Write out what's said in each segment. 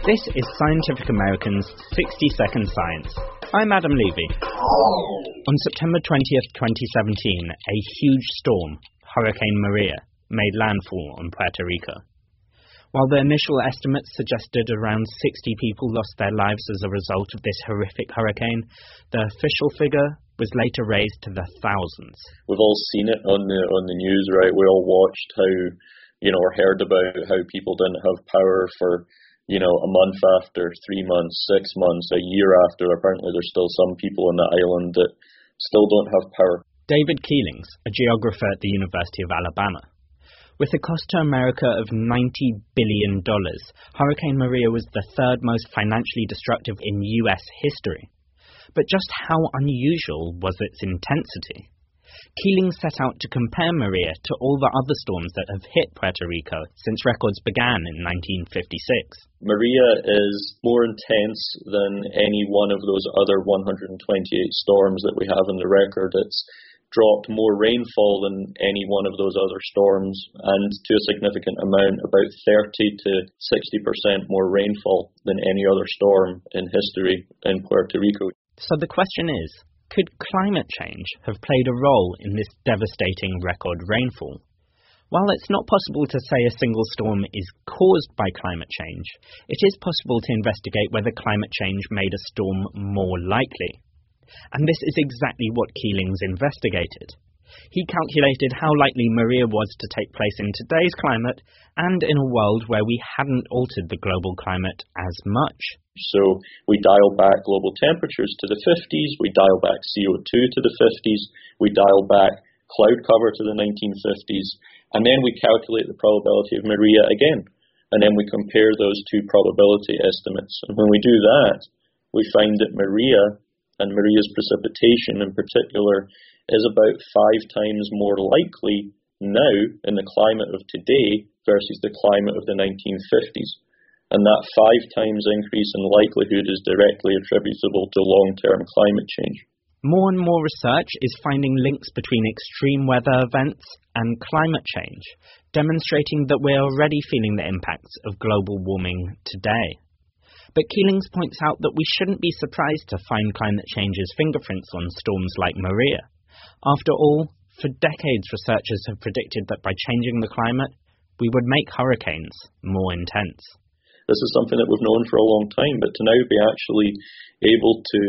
This is Scientific American's 60-Second Science. I'm Adam Levy. On September 20th, 2017, a huge storm, Hurricane Maria, made landfall on Puerto Rico. While the initial estimates suggested around 60 people lost their lives as a result of this horrific hurricane, the official figure was later raised to the thousands. We've all seen it on the news, right? We all watched how, or heard about how people didn't have power for, a month after, 3 months, 6 months, a year after. Apparently there's still some people on the island that still don't have power. David Keelings, a geographer at the University of Alabama. With a cost to America of $90 billion, Hurricane Maria was the third most financially destructive in U.S. history. But just how unusual was its intensity? Keeling set out to compare Maria to all the other storms that have hit Puerto Rico since records began in 1956. Maria is more intense than any one of those other 128 storms that we have in the record. It's dropped more rainfall than any one of those other storms, and to a significant amount, about 30 to 60% more rainfall than any other storm in history in Puerto Rico. So the question is, could climate change have played a role in this devastating record rainfall? While it's not possible to say a single storm is caused by climate change, it is possible to investigate whether climate change made a storm more likely. And this is exactly what Keelings investigated. He calculated how likely Maria was to take place in today's climate and in a world where we hadn't altered the global climate as much. So we dial back global temperatures to the 50s, we dial back CO2 to the 50s, we dial back cloud cover to the 1950s, and then we calculate the probability of Maria again. And then we compare those two probability estimates. And when we do that, we find that Maria and Maria's precipitation in particular is about 5 times more likely now in the climate of today versus the climate of the 1950s. And that 5 times increase in likelihood is directly attributable to long-term climate change. More and more research is finding links between extreme weather events and climate change, demonstrating that we're already feeling the impacts of global warming today. But Keelings points out that we shouldn't be surprised to find climate change's fingerprints on storms like Maria. After all, for decades researchers have predicted that by changing the climate, we would make hurricanes more intense. This is something that we've known for a long time, but to now be actually able to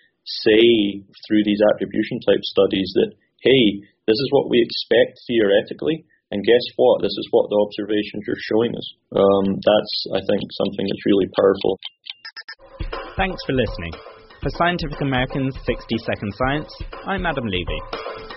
say through these attribution type studies that, hey, this is what we expect theoretically, and guess what? This is what the observations are showing us. That's, I think, something that's really powerful. Thanks for listening. For Scientific American's 60-Second Science, I'm Adam Levy.